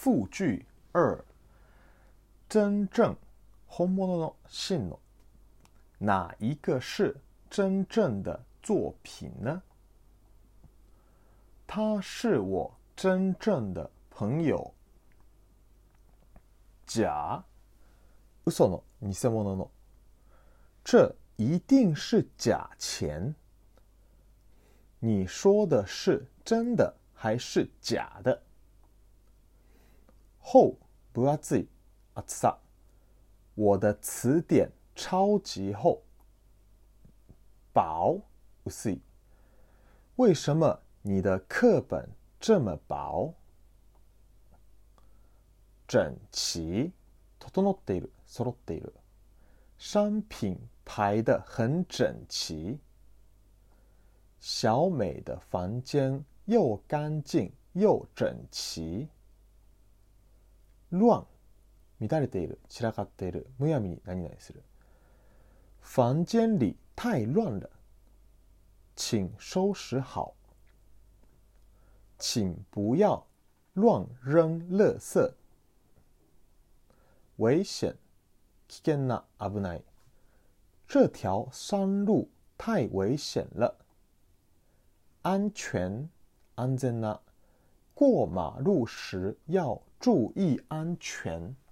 复句2。真正，本物の真の。哪一个是真正的作品呢？他是我真正的朋友。假，嘘の偽物の。这一定是假钱。你说的是真的还是假的？厚，分厚い、厚さ。我的词典超级厚。薄，薄い。为什么你的课本这么薄？整齐，整っている、揃っている。商品排得很整齐。小美的房间又干净又整齐。乱、乱れている、散らかっている、むやみに何々する。房间里太乱了，请收拾好。请不要乱扔垃圾。危险，危険な、危ない。这条山路太危险了。安全、安全な。过马路时要注意安全。